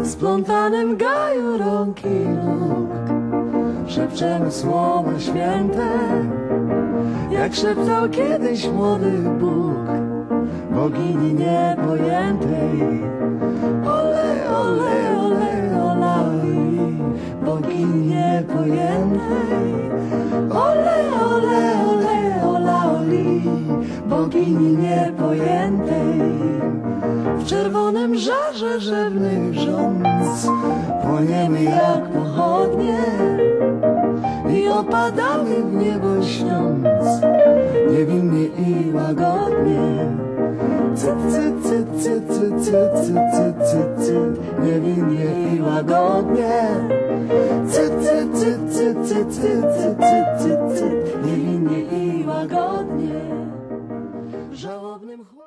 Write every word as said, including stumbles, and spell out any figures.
splątanym gaju rąk i nóg. Szepczemy słowa święte, jak szeptał kiedyś młody Bóg, bogini niepojętej. Ole, ole, ole, olali, bogini niepojętej. Ole, ole, ole, olali, bogini niepojętej. W czerwonym żarze rzewnych rządz płoniemy jak pochodnie i opadamy w niebo śniąc niewinnie i łagodnie. Cyt, cyt, cyt, cyt, cyt, cyt, cyt, cyt, cyt, niewinnie i łagodnie. Cyt, cyt, cyt, cyt, cyt, cyt, cyt, cyt, cyt, niewinnie i łagodnie. W żałobnym